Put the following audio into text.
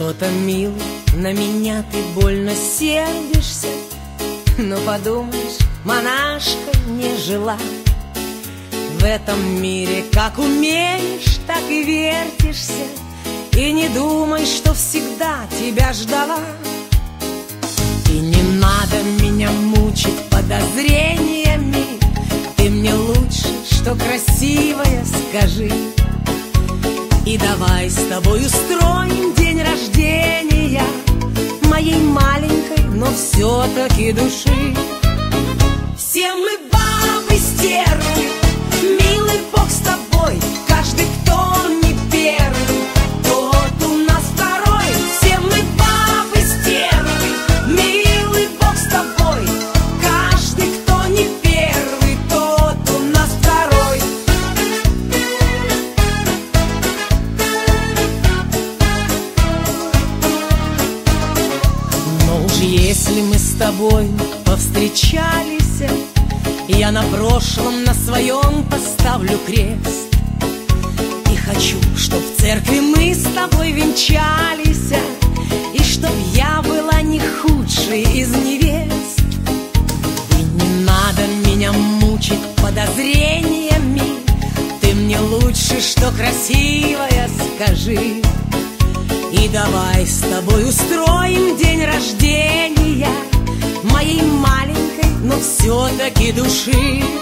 Что-то, милый, на меня ты больно сердишься, но подумаешь, монашка не жила. В этом мире как умеешь, так и вертишься, и не думай, что всегда тебя ждала. И не надо меня мучить подозрениями, ты мне лучше, что красивая, скажи. И давай с тобой устроим день рождения моей маленькой, но все-таки души. Все мы бабы-стервы, милый Бог с тобой. Каждый, кто не первый, тот у нас второй. Все мы бабы-стервы, милый Бог с тобой. Каждый, кто не первый, тот у нас второй. Но уж если мы с тобой повстречались, я на прошлом, на своем поставлю крест. И хочу, чтоб в церкви мы с тобой венчались, и чтоб я была не худшей из невест. И не надо меня мучить подозрениями, ты мне лучше, что красивая, скажи. И давай с тобой устроим день рождения моей маленькой, но все-таки души.